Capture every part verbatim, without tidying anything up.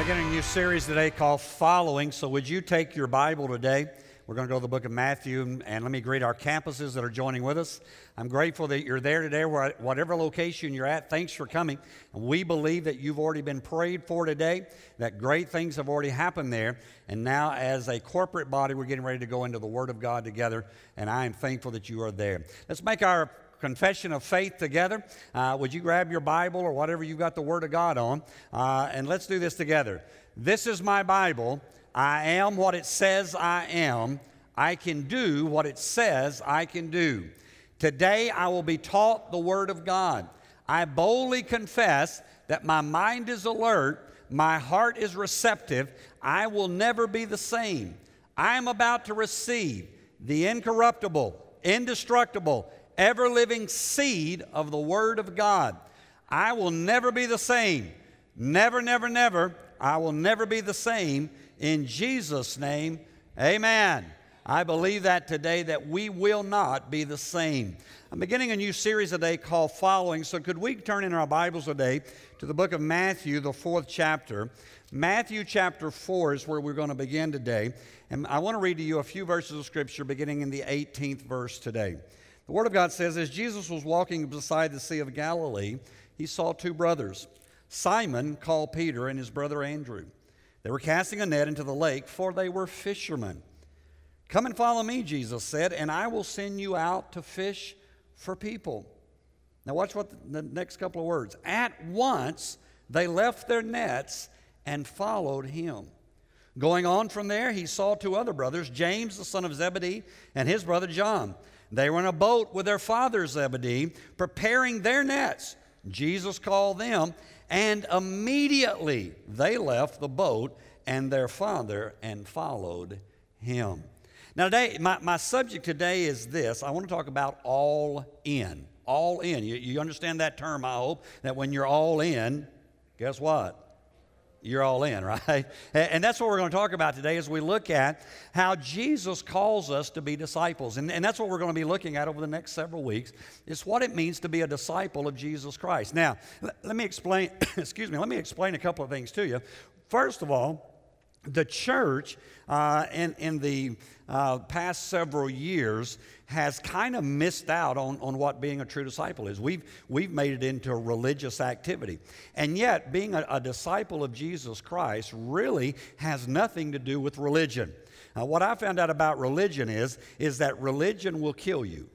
beginning a new series today called Following. So would you take your Bible today? We're going to go to the book of Matthew, and let me greet our campuses that are joining with us. I'm grateful that you're there today, whatever location you're at. Thanks for coming. And we believe that you've already been prayed for today, that great things have already happened there. And now as a corporate body, we're getting ready to go into the Word of God together, and I am thankful that you are there. Let's make our confession of faith together. Uh, would you grab your Bible or whatever you've got the Word of God on, uh, and let's do this together. This is my Bible. I am what it says I am. I can do what it says I can do. Today I will be taught the Word of God. I boldly confess that my mind is alert, my heart is receptive. I will never be the same. I am about to receive the incorruptible, indestructible, ever-living seed of the Word of God. I will never be the same. Never, never, never. I will never be the same. In Jesus' name, amen. I believe that today, that we will not be the same. I'm beginning a new series today called Following. So could we turn in our Bibles today to the book of Matthew, the fourth chapter. Matthew chapter four is where we're going to begin today. And I want to read to you a few verses of Scripture beginning in the eighteenth verse today. The Word of God says, as Jesus was walking beside the Sea of Galilee, he saw two brothers, Simon, called Peter, and his brother Andrew. They were casting a net into the lake, for they were fishermen. Come and follow me, Jesus said, and I will send you out to fish for people. Now watch what the, the next couple of words. At once they left their nets and followed him. Going on from there, he saw two other brothers, James, the son of Zebedee, and his brother John. They were in a boat with their father Zebedee, preparing their nets. Jesus called them, and immediately they left the boat and their father and followed him. Now today, my, my subject today is this. I want to talk about all in. All in. You, you understand that term, I hope, that when you're all in, guess what? You're all in, right? And that's what we're going to talk about today as we look at how Jesus calls us to be disciples. And, and that's what we're going to be looking at over the next several weeks, is what it means to be a disciple of Jesus Christ. Now, let, let me explain, excuse me, let me explain a couple of things to you. First of all, the church uh, in, in the uh, past several years has kind of missed out on, on what being a true disciple is. We've, we've made it into a religious activity. And yet, being a, a disciple of Jesus Christ really has nothing to do with religion. Now, what I found out about religion is, is that religion will kill you.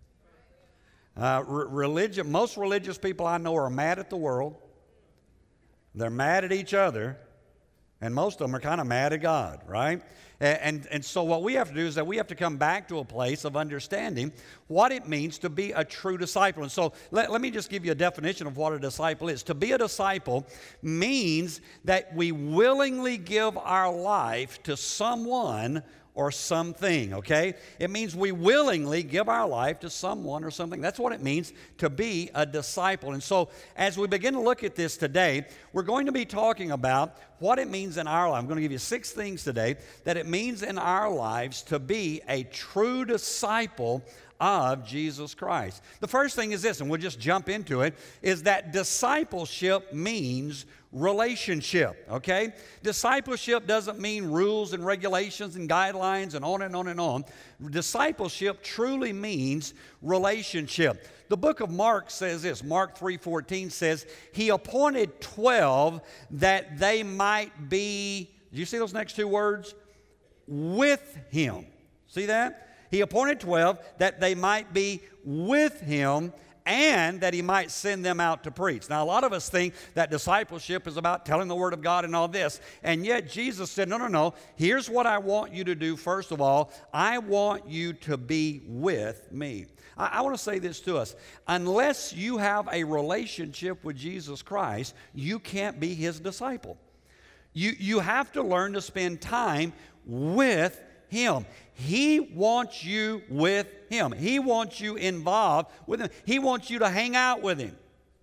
Uh, re- religion, most religious people I know are mad at the world. They're mad at each other. And most of them are kind of mad at God, right? And, and, and so what we have to do is that we have to come back to a place of understanding what it means to be a true disciple. And so let, let me just give you a definition of what a disciple is. To be a disciple means that we willingly give our life to someone or something, okay? It means we willingly give our life to someone or something. That's what it means to be a disciple. And so as we begin to look at this today, we're going to be talking about what it means in our life. I'm going to give you six things today that it means in our lives to be a true disciple of Jesus Christ. The first thing is this, and we'll just jump into it, is that discipleship means relationship, okay? Discipleship doesn't mean rules and regulations and guidelines and on and on and on. Discipleship truly means relationship. The book of Mark says this, Mark three fourteen says, he appointed twelve that they might be, do you see those next two words? With him. See that? He appointed twelve that they might be with him and that he might send them out to preach. Now, a lot of us think that discipleship is about telling the Word of God and all this. And yet Jesus said, no, no, no. Here's what I want you to do. First of all, I want you to be with me. I, I want to say this to us. Unless you have a relationship with Jesus Christ, you can't be his disciple. You, you have to learn to spend time with him. He wants you with him. He wants you involved with him. He wants you to hang out with him.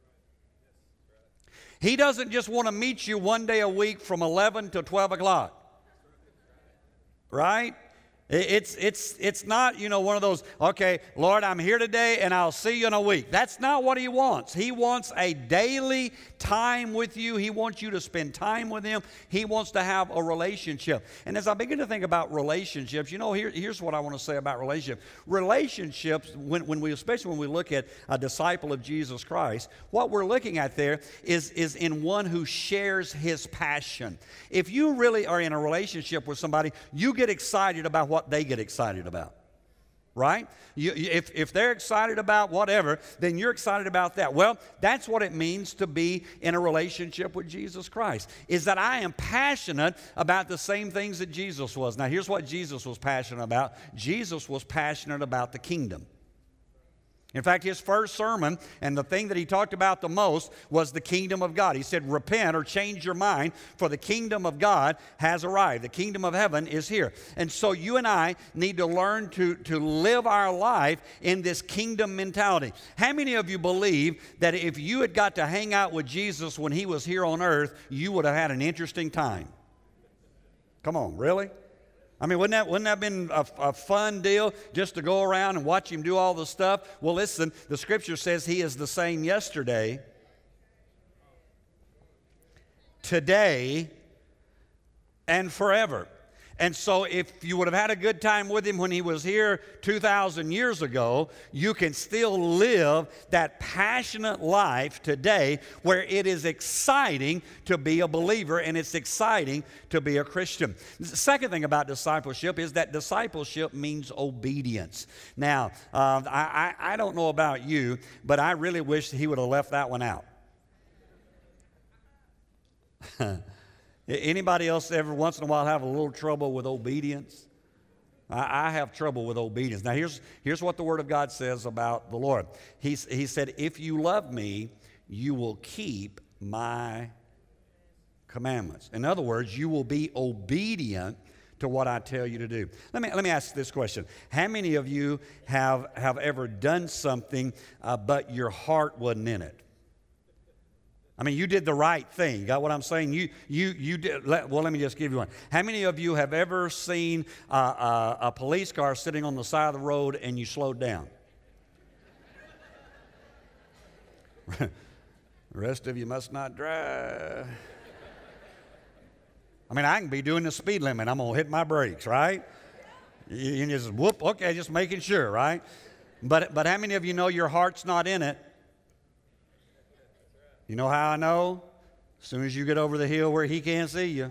He doesn't just want to meet you one day a week from eleven to twelve o'clock. Right? It's, it's, it's not, you know, one of those, okay, Lord, I'm here today and I'll see you in a week. That's not what he wants. He wants a daily time with you. He wants you to spend time with him. He wants to have a relationship. And as I begin to think about relationships, you know, here, here's what I want to say about relationships. Relationships, when, when we, especially when we look at a disciple of Jesus Christ, what we're looking at there is, is in one who shares his passion. If you really are in a relationship with somebody, you get excited about what what they get excited about, right? You, if, if they're excited about whatever, then you're excited about that. Well, that's what it means to be in a relationship with Jesus Christ, is that I am passionate about the same things that Jesus was. Now, here's what Jesus was passionate about. Jesus was passionate about the kingdom. In fact, his first sermon, and the thing that he talked about the most, was the kingdom of God. He said, repent or change your mind, for the kingdom of God has arrived. The kingdom of heaven is here. And so you and I need to learn to, to live our life in this kingdom mentality. How many of you believe that if you had got to hang out with Jesus when he was here on earth, you would have had an interesting time? Come on, really? I mean, wouldn't that, wouldn't that have been a, a fun deal just to go around and watch him do all the stuff? Well, listen, the scripture says he is the same yesterday, today, and forever. And so if you would have had a good time with him when he was here two thousand years ago, you can still live that passionate life today where it is exciting to be a believer and it's exciting to be a Christian. The second thing about discipleship is that discipleship means obedience. Now, uh, I, I, I don't know about you, but I really wish he would have left that one out. Anybody else ever once in a while have a little trouble with obedience? I, I have trouble with obedience. Now, here's, here's what the Word of God says about the Lord. He, he said, if you love me, you will keep my commandments. In other words, you will be obedient to what I tell you to do. Let me, let me ask this question. How many of you have, have ever done something, uh, but your heart wasn't in it? I mean, you did the right thing. Got what I'm saying? You, you, you did. Let, well, let me just give you one. How many of you have ever seen uh, uh, a police car sitting on the side of the road and you slowed down? The rest of you must not drive. I mean, I can be doing the speed limit. I'm going to hit my brakes, right? You, you just whoop. Okay, just making sure, right? But but how many of you know your heart's not in it? You know how I know? As soon as you get over the hill where he can't see you.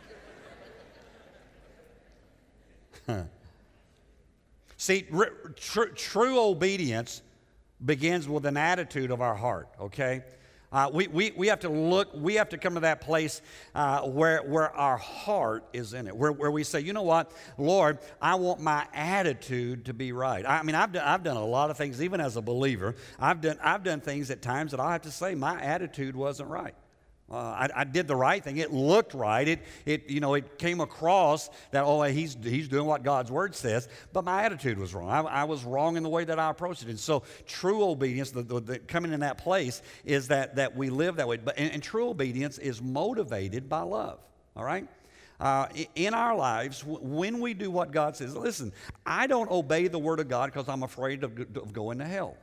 See, tr- true obedience begins with an attitude of our heart, okay? Uh, we, we, we have to look, we have to come to that place uh, where, where our heart is in it, where, where we say, you know what, Lord, I want my attitude to be right. I mean, I've done, I've done a lot of things, even as a believer. I've done, I've done things at times that I have to say my attitude wasn't right. Uh, I, I did the right thing. It looked right. It, it, you know, it came across that, oh, he's, he's doing what God's Word says, but my attitude was wrong. I, I was wrong in the way that I approached it. And so true obedience, the, the, the coming in that place, is that, that we live that way. But, and, and true obedience is motivated by love, all right? Uh, in our lives, when we do what God says, listen, I don't obey the Word of God because I'm afraid of, of going to hell.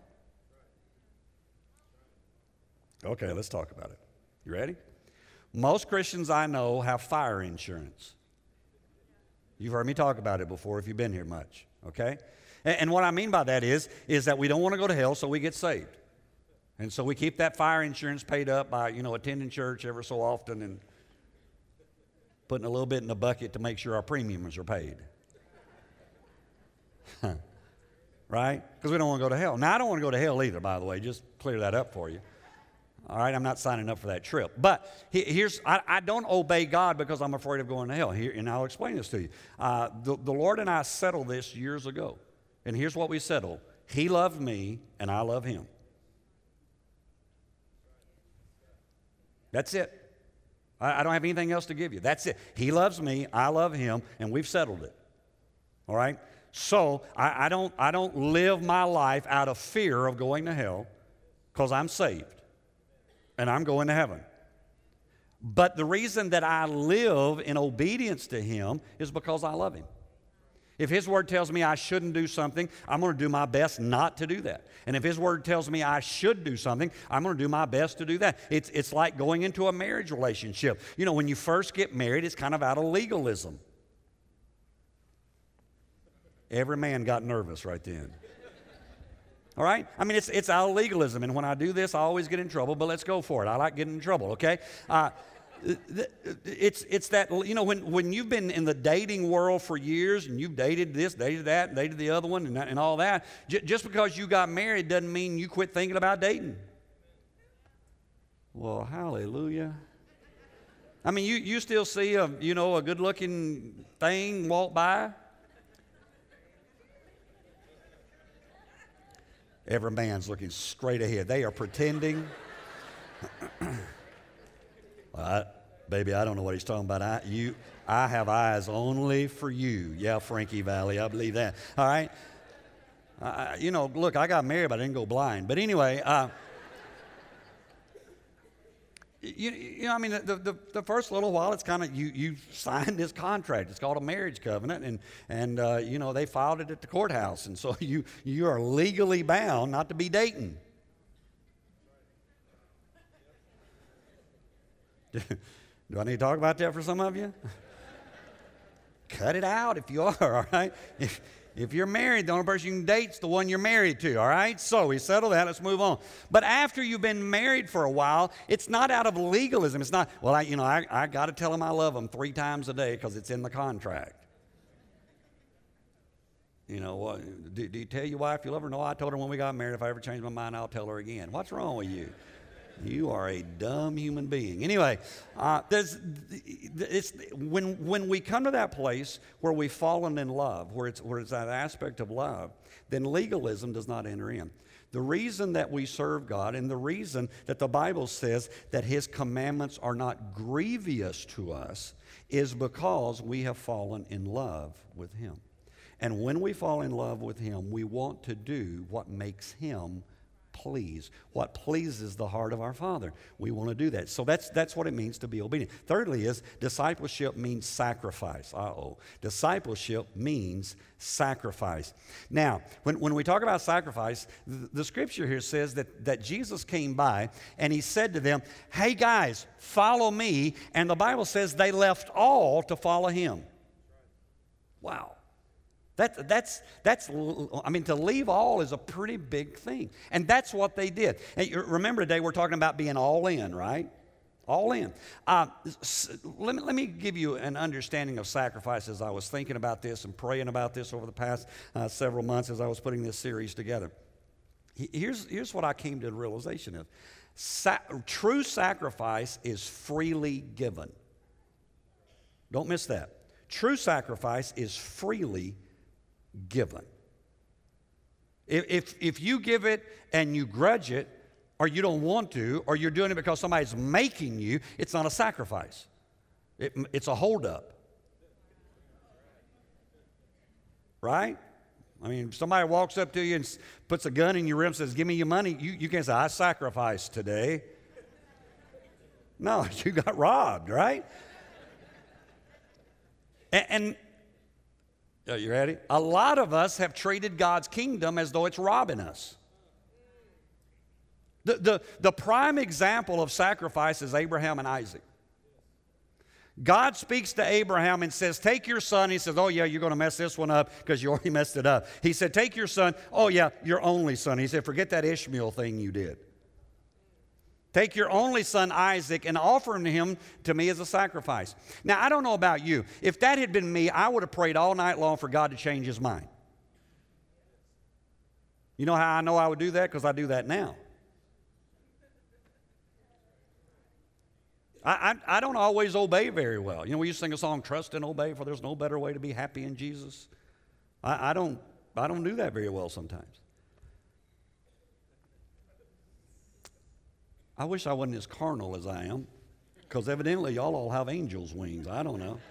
Okay, let's talk about it. You ready? Most Christians I know have fire insurance. You've heard me talk about it before if you've been here much, okay? And, and what I mean by that is, is that we don't want to go to hell, so we get saved. And so we keep that fire insurance paid up by, you know, attending church ever so often and putting a little bit in the bucket to make sure our premiums are paid. Right? Because we don't want to go to hell. Now, I don't want to go to hell either, by the way. Just clear that up for you. All right, I'm not signing up for that trip. But here's, I, I don't obey God because I'm afraid of going to hell. Here, and I'll explain this to you. Uh, the, the Lord and I settled this years ago. And here's what we settled. He loved me, and I love him. That's it. I, I don't have anything else to give you. That's it. He loves me, I love him, and we've settled it. All right? So I, I don't, I don't live my life out of fear of going to hell because I'm saved. And I'm going to heaven. But the reason that I live in obedience to him is because I love him. If His Word tells me I shouldn't do something, I'm going to do my best not to do that. And if His Word tells me I should do something, I'm going to do my best to do that. It's, it's like going into a marriage relationship. You know, when you first get married, it's kind of out of legalism. Every man got nervous right then. All right? I mean, it's, it's out of legalism. And when I do this, I always get in trouble, but let's go for it. I like getting in trouble, okay? Uh, It's, it's that, you know, when, when you've been in the dating world for years and you've dated this, dated that, dated the other one and, that, and all that, j- just because you got married doesn't mean you quit thinking about dating. Well, hallelujah. I mean, you, you still see a, you know, a good-looking thing walk by. Every man's looking straight ahead. They are pretending. Well, I, baby, I don't know what he's talking about. I, you, I have eyes only for you. Yeah, Frankie Valli, I believe that. All right? Uh, you know, look, I got married, but I didn't go blind. But anyway, uh, you, you know, I mean, the, the, the first little while, it's kind of, you, you signed this contract. It's called a marriage covenant, and, and uh, you know, they filed it at the courthouse. And so you, you are legally bound not to be dating. Do I need to talk about that for some of you? Cut it out if you are, all right? If, if you're married, the only person you can date is the one you're married to, all right? So we settled that. Let's move on. But after you've been married for a while, it's not out of legalism. It's not, well, I, you know, I, I got to tell them I love them three times a day because it's in the contract. You know, what, do, do you tell your wife you love her? No, I told her when we got married, if I ever change my mind, I'll tell her again. What's wrong with you? You are a dumb human being. Anyway, uh, there's, it's, when, when we come to that place where we've fallen in love, where it's, where it's that aspect of love, then legalism does not enter in. The reason that we serve God and the reason that the Bible says that His commandments are not grievous to us is because we have fallen in love with Him. And when we fall in love with Him, we want to do what makes Him please, what pleases the heart of our Father. We want to do that. So that's that's what it means to be obedient. Thirdly is discipleship means sacrifice. Uh-oh. Discipleship means sacrifice. Now, when, when we talk about sacrifice, the, the scripture here says that, that Jesus came by and He said to them, hey guys, follow me. And the Bible says they left all to follow Him. Wow. That, that's, that's, I mean, to leave all is a pretty big thing. And that's what they did. And you remember today we're talking about being all in, right? All in. Uh, let me, let me give you an understanding of sacrifice as I was thinking about this and praying about this over the past uh, several months as I was putting this series together. Here's, here's what I came to the realization of. Sa- true sacrifice is freely given. Don't miss that. True sacrifice is freely given. If, if, if you give it and you grudge it, or you don't want to, or you're doing it because somebody's making you, it's not a sacrifice. It, it's a holdup. Right? I mean, if somebody walks up to you and puts a gun in your rim and says, give me your money, you, you can't say, I sacrificed today. No, you got robbed, right? And, and are you ready? A lot of us have treated God's kingdom as though it's robbing us. The, the, the prime example of sacrifice is Abraham and Isaac. God speaks to Abraham and says, take your son. He says, oh yeah, you're going to mess this one up because you already messed it up. He said, take your son. Oh yeah, your only son. He said, forget that Ishmael thing you did. Take your only son, Isaac, and offer him to him to me as a sacrifice. Now, I don't know about you. If that had been me, I would have prayed all night long for God to change His mind. You know how I know I would do that? Because I do that now. I, I, I don't always obey very well. You know, we used to sing a song, trust and obey, for there's no better way to be happy in Jesus. I, I don't, I don't do that very well sometimes. I wish I wasn't as carnal as I am, because evidently y'all all have angels' wings. I don't know.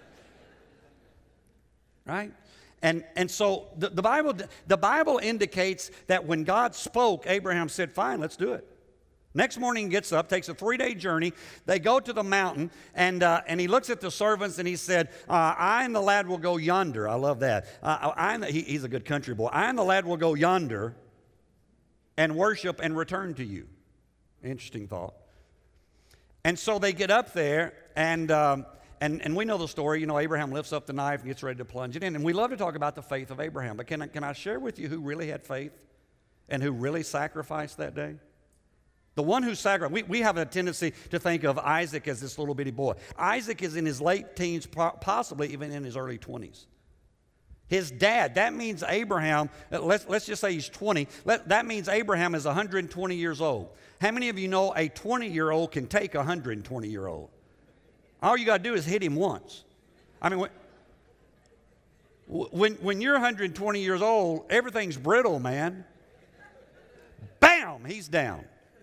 Right? And, and so the, the, Bible, the Bible indicates that when God spoke, Abraham said, fine, let's do it. Next morning he gets up, takes a three-day journey. They go to the mountain, and, uh, and he looks at the servants, and he said, uh, I and the lad will go yonder. I love that. Uh, I and the, he, he's a good country boy. I and the lad will go yonder and worship and return to you. Interesting thought. And so they get up there, and, um, and, and we know the story. You know, Abraham lifts up the knife and gets ready to plunge it in. And we love to talk about the faith of Abraham. But can I, can I share with you who really had faith and who really sacrificed that day? The one who sacrificed. We, we have a tendency to think of Isaac as this little bitty boy. Isaac is in his late teens, possibly even in his early twenties. His dad, that means Abraham, let's, let's just say he's twenty. Let, that means Abraham is one hundred twenty years old. How many of you know a twenty-year-old can take a one hundred twenty-year-old? All you got to do is hit him once. I mean, when, when, when you're one hundred twenty years old, everything's brittle, man. Bam, he's down.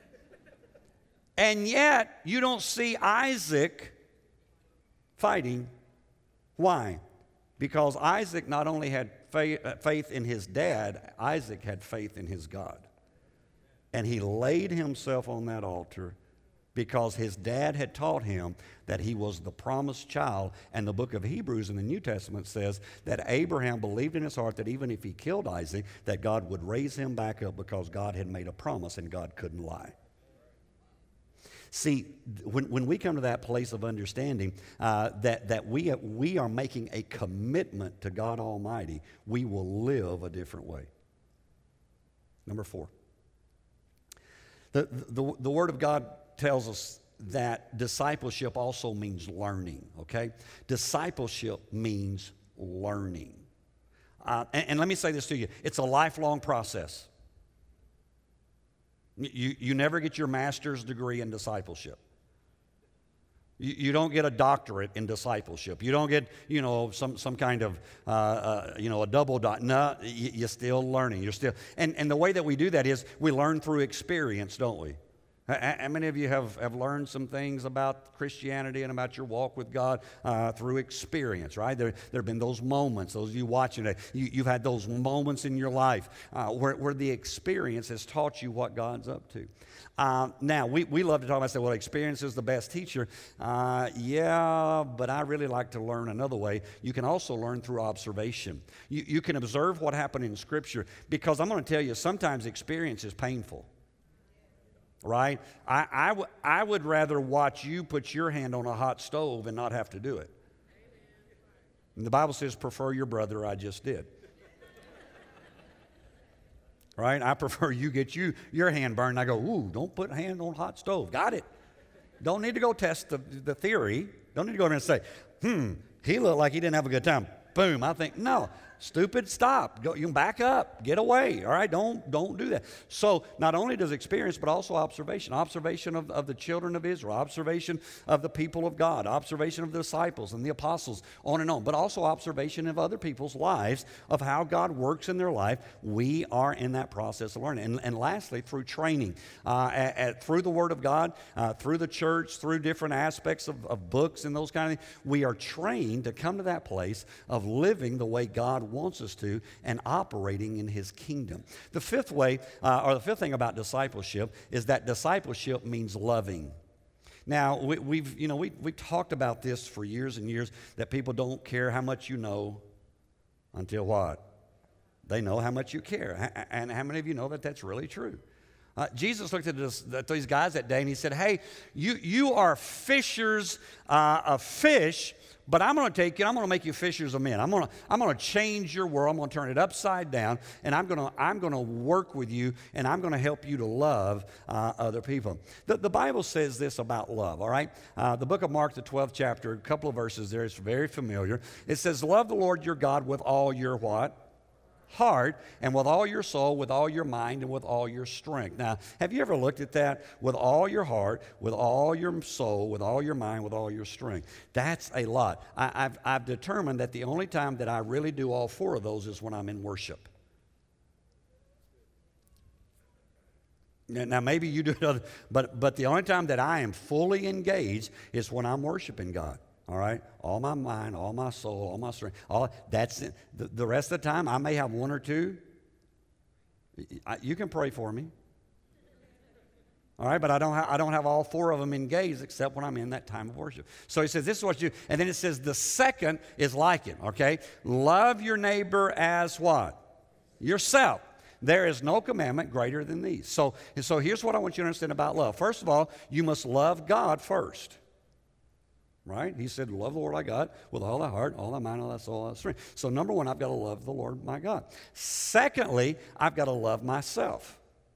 And yet, you don't see Isaac fighting. Why? Because Isaac not only had faith in his dad, Isaac had faith in his God. And he laid himself on that altar because his dad had taught him that he was the promised child. And the book of Hebrews in the New Testament says that Abraham believed in his heart that even if he killed Isaac, that God would raise him back up because God had made a promise and God couldn't lie. See, when, when we come to that place of understanding uh, that, that we, we are making a commitment to God Almighty, we will live a different way. Number four. The, the, the Word of God tells us that discipleship also means learning, okay? Discipleship means learning. Uh, and, and let me say this to you. It's a lifelong process. You, you never get your master's degree in discipleship. You, you don't get a doctorate in discipleship. You don't get, you know, some, some kind of, uh, uh, you know, a double dot. No, you, you're still learning. You're still, and, and the way that we do that is we learn through experience, don't we? How many of you have, have learned some things about Christianity and about your walk with God uh, through experience, right? There, there have been those moments, those of you watching it, you, you've had those moments in your life uh, where, where the experience has taught you what God's up to. Uh, now, we, we love to talk about, say, well, experience is the best teacher. Uh, yeah, but I really like to learn another way. You can also learn through observation. You, you can observe what happened in Scripture because I'm going to tell you, sometimes experience is painful. Right? I, I, w- I would rather watch you put your hand on a hot stove and not have to do it. And the Bible says, prefer your brother, I just did. Right? I prefer you get you your hand burned. I go, ooh, don't put hand on hot stove. Got it. Don't need to go test the, the theory. Don't need to go in there and say, hmm, he looked like he didn't have a good time. Boom. I think, no. Stupid, stop. Go, you can back up. Get away. All right? Don't, don't do that. So not only does experience, but also observation. Observation of, of the children of Israel. Observation of the people of God. Observation of the disciples and the apostles, on and on. But also observation of other people's lives, of how God works in their life. We are in that process of learning. And, and lastly, through training. Uh, at, at, through the Word of God, uh, through the church, through different aspects of, of books and those kind of things, we are trained to come to that place of living the way God wants us to and operating in His kingdom. The fifth way, uh, or the fifth thing about discipleship is that discipleship means loving. Now, we, we've, you know, we, we've talked about this for years and years, that people don't care how much you know until what? They know how much you care. And how many of you know that that's really true? Uh, Jesus looked at, this, at these guys that day and He said, hey, you, you are fishers uh, of fish, but I'm going to take you, I'm going to make you fishers of men. I'm going to, I'm going to change your world. I'm going to turn it upside down, and I'm going to, I'm going to work with you, and I'm going to help you to love uh, other people. The, the Bible says this about love, all right? Uh, the book of Mark, the twelfth chapter, a couple of verses there, it's very familiar. It says, love the Lord your God with all your what? Heart, and with all your soul, with all your mind, and with all your strength. Now, have you ever looked at that? With all your heart, with all your soul, with all your mind, with all your strength. That's a lot. I, I've, I've determined that the only time that I really do all four of those is when I'm in worship. Now, maybe you do it, but, but the only time that I am fully engaged is when I'm worshiping God. All right? All my mind, all my soul, all my strength. All, that's it. The, the rest of the time, I may have one or two. I, you can pray for me. All right, but I don't, ha- I don't have all four of them engaged except when I'm in that time of worship. So he says, this is what you do. And then it says the second is like it, okay? Love your neighbor as what? Yourself. There is no commandment greater than these. So, so here's what I want you to understand about love. First of all, you must love God first. Right? He said, love the Lord thy God with all thy heart, all thy mind, all thy soul, all thy strength. So number one, I've got to love the Lord my God. Secondly, I've got to love myself.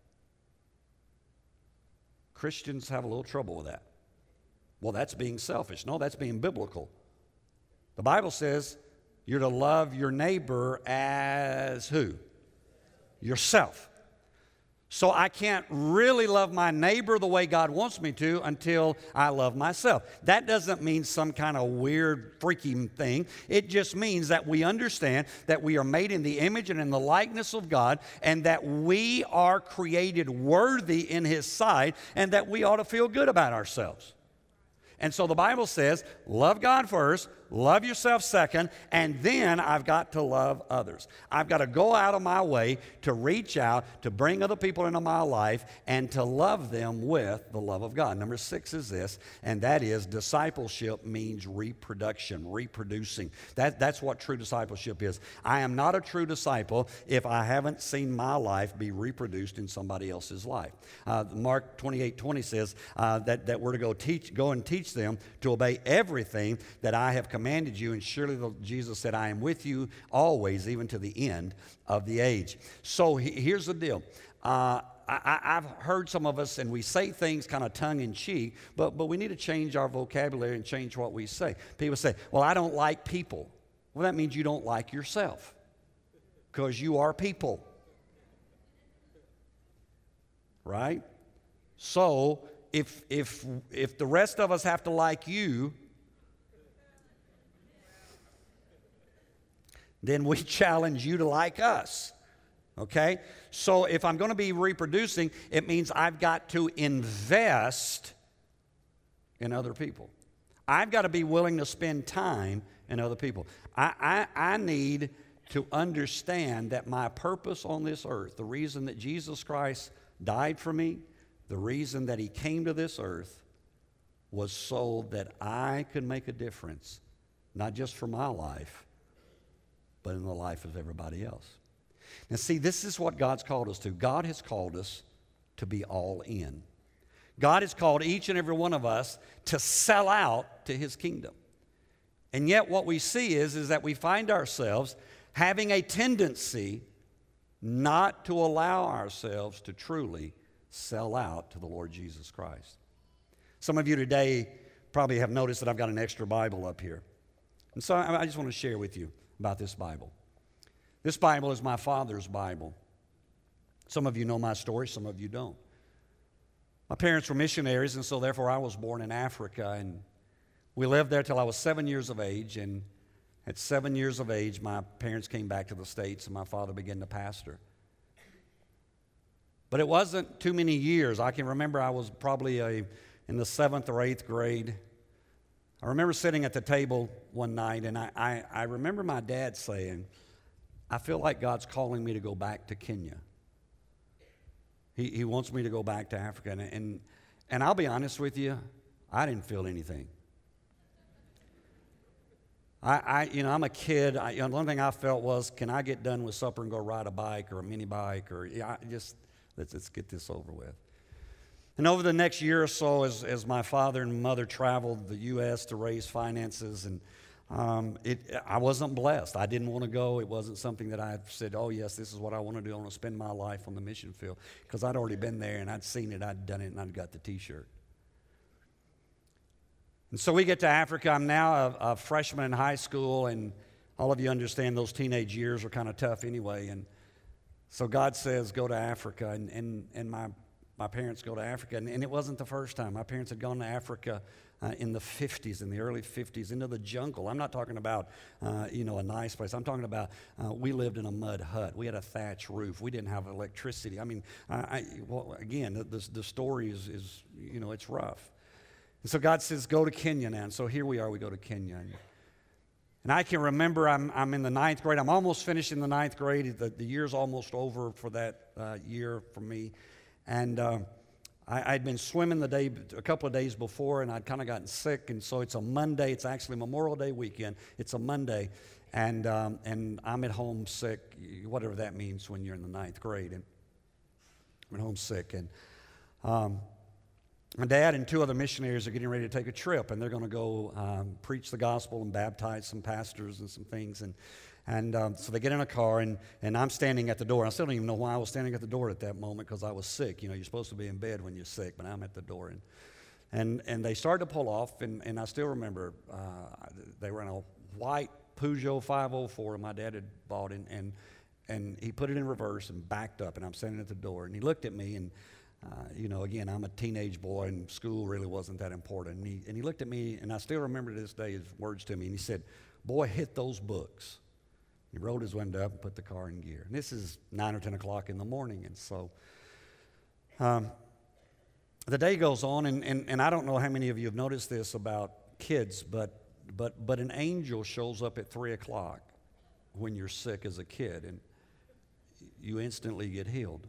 Christians have a little trouble with that. Well, that's being selfish. No, that's being biblical. The Bible says you're to love your neighbor as who? Yourself. So I can't really love my neighbor the way God wants me to until I love myself. That doesn't mean some kind of weird, freaky thing. It just means that we understand that we are made in the image and in the likeness of God, and that we are created worthy in His sight, and that we ought to feel good about ourselves. And so the Bible says, love God first, love yourself second, and then I've got to love others. I've got to go out of my way to reach out, to bring other people into my life, and to love them with the love of God. Number six is this, and that is discipleship means reproduction, reproducing. That, that's what true discipleship is. I am not a true disciple if I haven't seen my life be reproduced in somebody else's life. Uh, Mark twenty-eight twenty says uh, that, that we're to go teach, go and teach them to obey everything that I have commanded you, and surely the, Jesus said, I am with you always, even to the end of the age. So he, here's the deal. Uh, I, I've heard some of us, and we say things kind of tongue-in-cheek, but, but we need to change our vocabulary and change what we say. People say, well, I don't like people. Well, that means you don't like yourself, because you are people. Right? So if, if, if the rest of us have to like you, then we challenge you to like us, okay? So if I'm going to be reproducing, it means I've got to invest in other people. I've got to be willing to spend time in other people. I, I, I need to understand that my purpose on this earth, the reason that Jesus Christ died for me, the reason that He came to this earth, was so that I could make a difference, not just for my life, but in the life of everybody else. Now see, this is what God's called us to. God has called us to be all in. God has called each and every one of us to sell out to His kingdom. And yet what we see is, is that we find ourselves having a tendency not to allow ourselves to truly sell out to the Lord Jesus Christ. Some of you today probably have noticed that I've got an extra Bible up here. And so I just want to share with you about this Bible. This Bible is my father's Bible. Some of you know my story, some of you don't. My parents were missionaries, and so therefore I was born in Africa, and we lived there till I was seven years of age, and at seven years of age, my parents came back to the States, and my father began to pastor. But it wasn't too many years. I can remember I was probably a, in the seventh or eighth grade. I remember sitting at the table one night, and I, I, I remember my dad saying, I feel like God's calling me to go back to Kenya. He, he wants me to go back to Africa. And, and, and I'll be honest with you, I didn't feel anything. I, I you know, I'm a kid. I, you know, the only thing I felt was, can I get done with supper and go ride a bike or a mini bike? Or yeah, I just, let's, let's get this over with. And over the next year or so, as, as my father and mother traveled the U S to raise finances, and um, it, I wasn't blessed. I didn't want to go. It wasn't something that I said, oh, yes, this is what I want to do. I want to spend my life on the mission field, because I'd already been there, and I'd seen it, I'd done it, and I'd got the T-shirt. And so we get to Africa. I'm now a, a freshman in high school, and all of you understand those teenage years are kind of tough anyway. And so God says, go to Africa, and, and, and my My parents go to Africa, and, and it wasn't the first time. My parents had gone to Africa uh, in the fifties, in the early fifties, into the jungle. I'm not talking about, uh, you know, a nice place. I'm talking about uh, we lived in a mud hut. We had a thatch roof. We didn't have electricity. I mean, I, I, well, again, the, the, the story is, is, you know, it's rough. And so God says, go to Kenya now. And so here we are. We go to Kenya. And, and I can remember I'm, I'm in the ninth grade. I'm almost finished in the ninth grade. The, the year's almost over for that uh, year for me. And uh, I, I'd been swimming the day, a couple of days before, and I'd kind of gotten sick, and so it's a Monday. It's actually Memorial Day weekend. It's a Monday, and um, and I'm at home sick, whatever that means when you're in the ninth grade, and I'm at home sick, and um, my dad and two other missionaries are getting ready to take a trip, and they're going to go um, preach the gospel and baptize some pastors and some things, and and um, so they get in a car, and, and I'm standing at the door. I still don't even know why I was standing at the door at that moment, because I was sick. You know, you're supposed to be in bed when you're sick, but I'm at the door, and and and they started to pull off, and, and I still remember uh, they were in a white Peugeot five oh four my dad had bought, and and and he put it in reverse and backed up, and I'm standing at the door, and he looked at me, and Uh, you know, again, I'm a teenage boy, and school really wasn't that important. And he, and he looked at me, and I still remember to this day his words to me, and he said, "Boy, hit those books." He rolled his window up and put the car in gear. And this is nine or ten o'clock in the morning, and so um, the day goes on, and, and, and I don't know how many of you have noticed this about kids, but but but an angel shows up at three o'clock when you're sick as a kid, and you instantly get healed.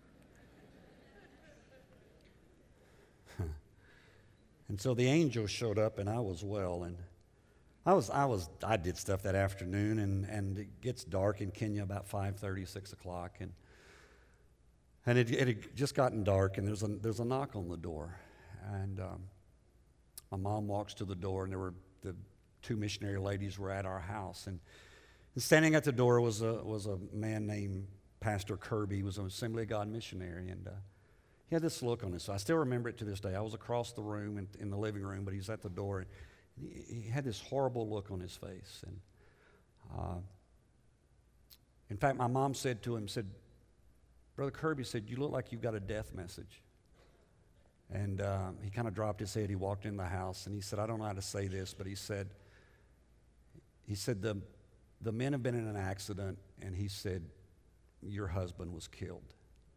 And so the angel showed up, and I was well, and I was I was I did stuff that afternoon, and, and it gets dark in Kenya about five thirty, six o'clock, and and it, it had just gotten dark, and there's a there's a knock on the door, and um, my mom walks to the door, and there were the two missionary ladies were at our house, and, and standing at the door was a was a man named Pastor Kirby. He was an Assembly of God missionary, and uh, he had this look on his face. I still remember it to this day. I was across the room in, in the living room, but he was at the door. And he, he had this horrible look on his face. And uh, in fact, my mom said to him, said, "Brother Kirby," said, "you look like you've got a death message." And uh, he kind of dropped his head. He walked in the house, and he said, "I don't know how to say this," but he said, he said, the, the men have been in an accident, and he said, "Your husband was killed."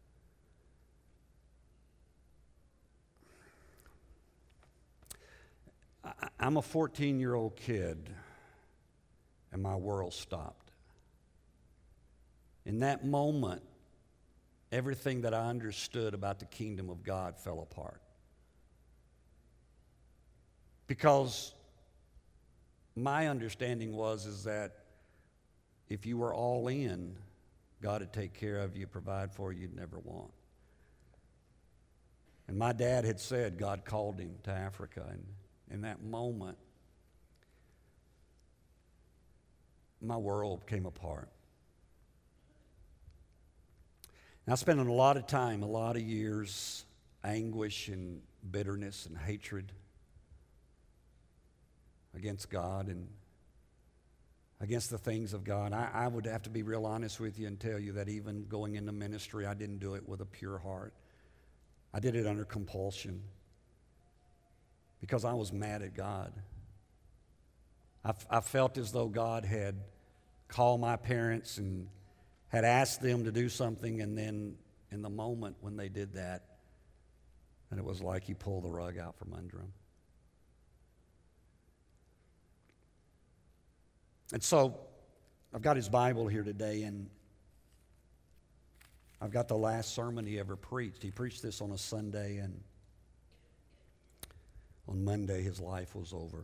I'm a fourteen-year-old kid, and my world stopped. In that moment, everything that I understood about the kingdom of God fell apart. Because my understanding was is that if you were all in, God would take care of you, provide for you, you'd never want. And my dad had said God called him to Africa, and in that moment, my world came apart. And I spent a lot of time, a lot of years, anguish and bitterness and hatred against God and against the things of God. I, I would have to be real honest with you and tell you that even going into ministry, I didn't do it with a pure heart. I did it under compulsion, because I was mad at God. I, I felt as though God had called my parents and had asked them to do something, and then in the moment when they did that, and it was like He pulled the rug out from under them. And so I've got his Bible here today, and I've got the last sermon he ever preached. He preached this on a Sunday, and on Monday, his life was over.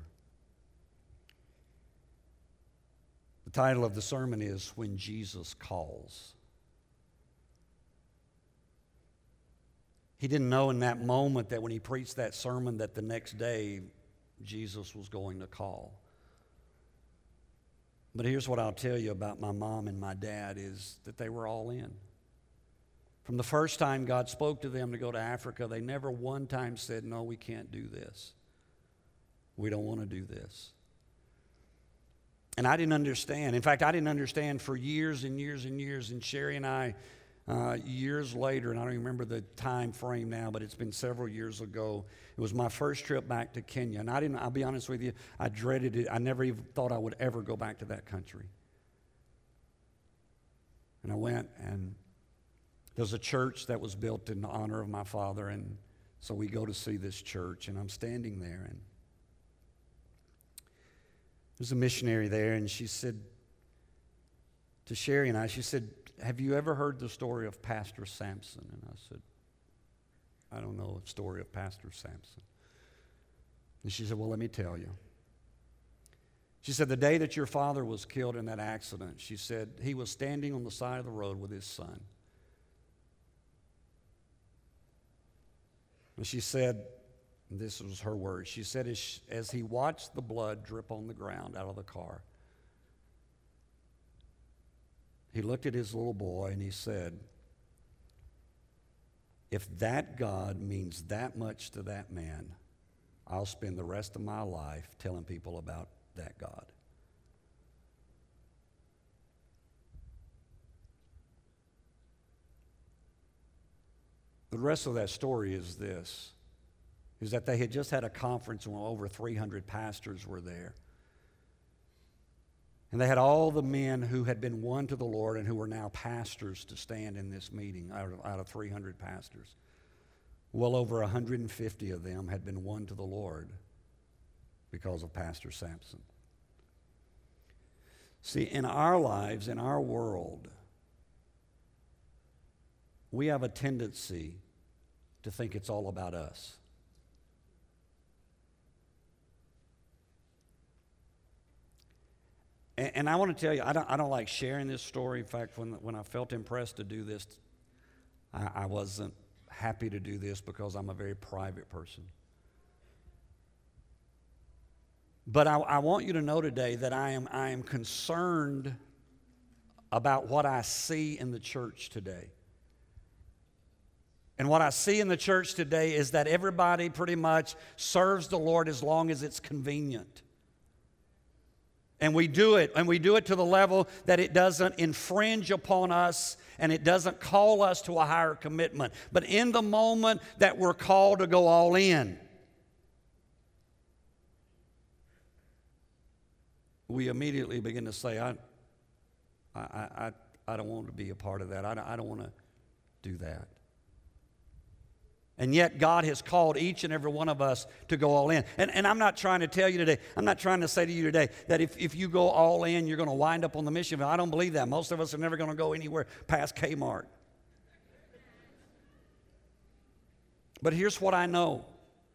The title of the sermon is "When Jesus Calls." He didn't know in that moment that when he preached that sermon that the next day Jesus was going to call. But here's what I'll tell you about my mom and my dad is that they were all in. From the first time God spoke to them to go to Africa, they never one time said, "No, we can't do this. We don't want to do this." And I didn't understand. In fact, I didn't understand for years and years and years. And Sherry and I, uh, years later, and I don't even remember the time frame now, but it's been several years ago. It was my first trip back to Kenya. And I didn't, I'll be honest with you, I dreaded it. I never even thought I would ever go back to that country. And I went, and there's a church that was built in honor of my father, and so we go to see this church, and I'm standing there, and there's a missionary there, and she said to Sherry and I, she said, "Have you ever heard the story of Pastor Samson?" And I said, I don't know the story of Pastor Sampson. And she said, well, let me tell you. She said, the day that your father was killed in that accident, she said, he was standing on the side of the road with his son. And she said, and this was her words, she said, as, as he watched the blood drip on the ground out of the car, he looked at his little boy and he said, if that God means that much to that man, I'll spend the rest of my life telling people about that God. The rest of that story is this, is that they had just had a conference where over three hundred pastors were there. And they had all the men who had been won to the Lord and who were now pastors to stand in this meeting out of, out of three hundred pastors. Well over one hundred fifty of them had been won to the Lord because of Pastor Sampson. See, in our lives, in our world, we have a tendency to think it's all about us. And, and I want to tell you, I don't, I don't like sharing this story. In fact, when, when I felt impressed to do this, I, I wasn't happy to do this because I'm a very private person. But I, I want you to know today that I am, I am concerned about what I see in the church today. And what I see in the church today is that everybody pretty much serves the Lord as long as it's convenient. And we do it, and we do it to the level that it doesn't infringe upon us and it doesn't call us to a higher commitment. But in the moment that we're called to go all in, we immediately begin to say, I, I, I, I don't want to be a part of that. I don't, I don't want to do that. And yet God has called each and every one of us to go all in. And, and I'm not trying to tell you today, I'm not trying to say to you today that if, if you go all in, you're going to wind up on the mission field. I don't believe that. Most of us are never going to go anywhere past Kmart. But here's what I know.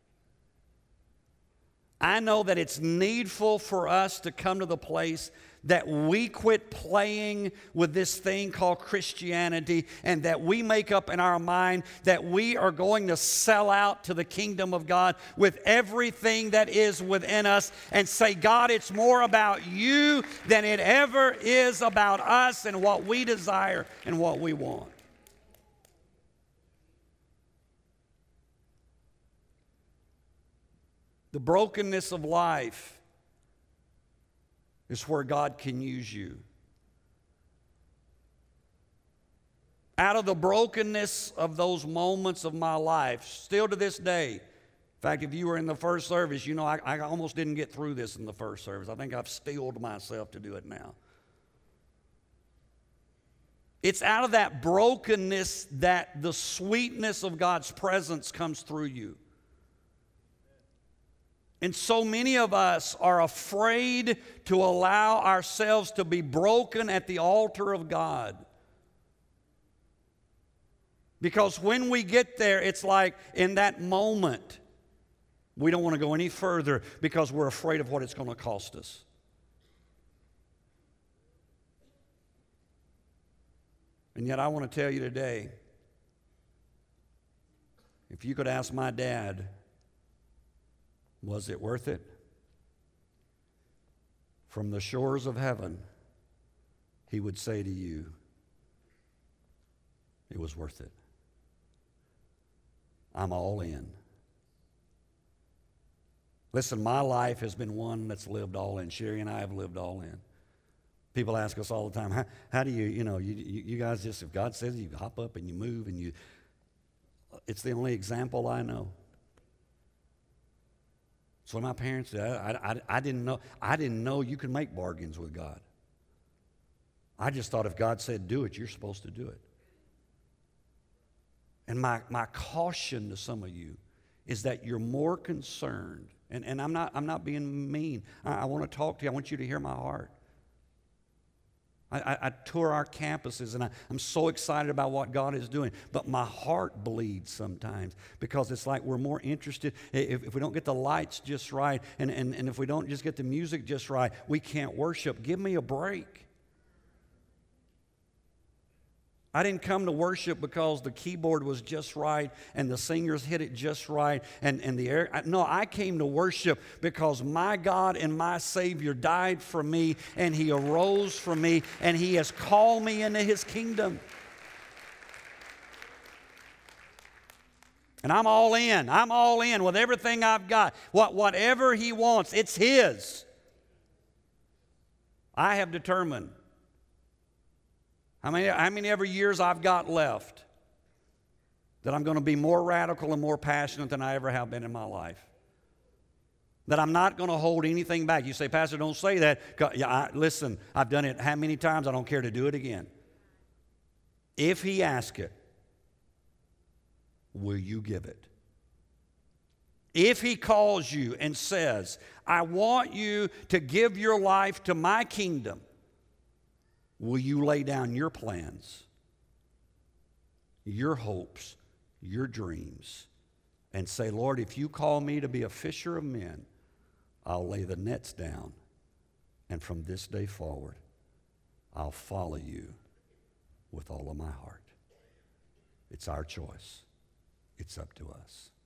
I know that it's needful for us to come to the place that we quit playing with this thing called Christianity and that we make up in our mind that we are going to sell out to the kingdom of God with everything that is within us and say, God, it's more about you than it ever is about us and what we desire and what we want. The brokenness of life is where God can use you. Out of the brokenness of those moments of my life, still to this day, in fact, if you were in the first service, you know I, I almost didn't get through this in the first service. I think I've steeled myself to do it now. It's out of that brokenness that the sweetness of God's presence comes through you. And so many of us are afraid to allow ourselves to be broken at the altar of God. Because when we get there, it's like in that moment, we don't want to go any further because we're afraid of what it's going to cost us. And yet I want to tell you today, if you could ask my dad, was it worth it? From the shores of heaven, he would say to you, it was worth it. I'm all in. Listen, my life has been one that's lived all in. Sherry and I have lived all in. People ask us all the time, how, how do you, you know, you, you guys just, if God says you hop up and you move and you, it's the only example I know. So my parents did. I, I, I didn't know. I didn't know you could make bargains with God. I just thought if God said do it, you're supposed to do it. And my, my caution to some of you is that you're more concerned, and, and I'm not I'm not being mean. I, I want to talk to you. I want you to hear my heart. I, I, I tour our campuses, and I, I'm so excited about what God is doing. But my heart bleeds sometimes because it's like we're more interested. If, if we don't get the lights just right, and, and, and if we don't just get the music just right, we can't worship. Give me a break. I didn't come to worship because the keyboard was just right and the singers hit it just right and, and the air. No, I came to worship because my God and my Savior died for me, and He arose for me, and He has called me into His kingdom. And I'm all in. I'm all in with everything I've got. What, whatever He wants, it's His. I have determined How many, how many ever years I've got left that I'm going to be more radical and more passionate than I ever have been in my life. That I'm not going to hold anything back. You say, Pastor, don't say that. Yeah, I, listen, I've done it how many times? I don't care to do it again. If He asks it, will you give it? If He calls you and says, I want you to give your life to my kingdom, will you lay down your plans, your hopes, your dreams, and say, Lord, if you call me to be a fisher of men, I'll lay the nets down, and from this day forward, I'll follow you with all of my heart. It's our choice. It's up to us.